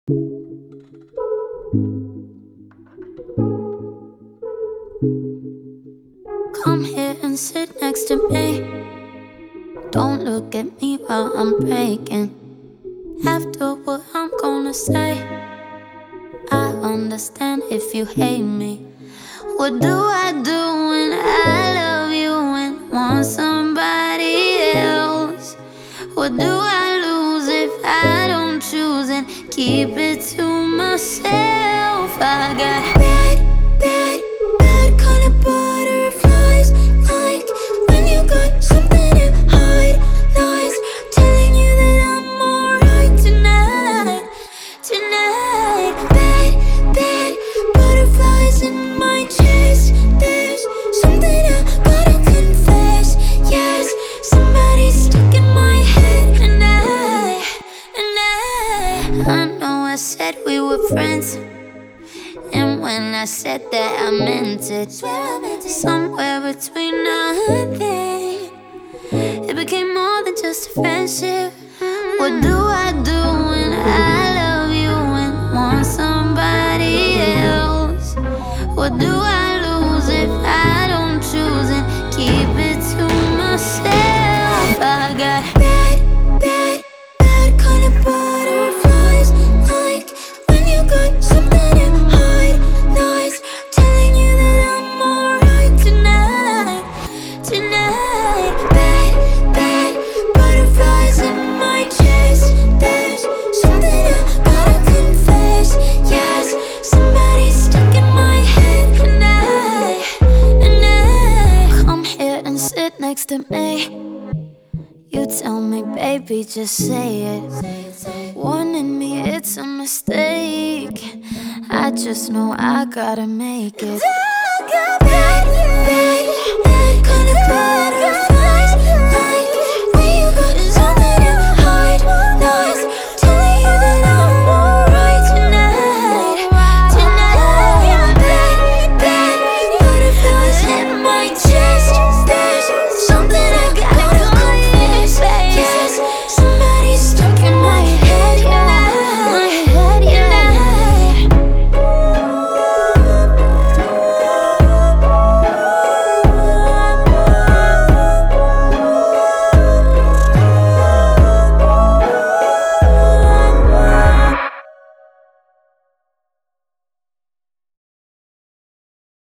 Come here and sit next to me. Don't look at me while I'm breaking. After what I'm gonna say, I understand if you hate me. What do I do when I love you and want somebody else? What do I lose if I don't choose and keep it to myself? I got bad kind of butterflies, like when you got something to hide. Lies telling you that I'm alright tonight. Bad butterflies in my chest. There's something I gotta confess. Yes, somebody's stuck in my head, and I know I said we were friends, and when I said that I meant it. Somewhere between now and then, it became more than just a friendship. What do I do when I love you and want somebody else? What do I lose if I don't choose and keep it to myself? I got bad kind of butterflies, like when you got something to hide. Lies telling you that I'm alright tonight. Bad butterflies in my chest. There's something I gotta confess. Yes, somebody's stuck in my head, and I come here and sit next to me. You tell me, baby, just say it. Warning me, it's a mistake. I just know I gotta make it. I got bad kind of bad.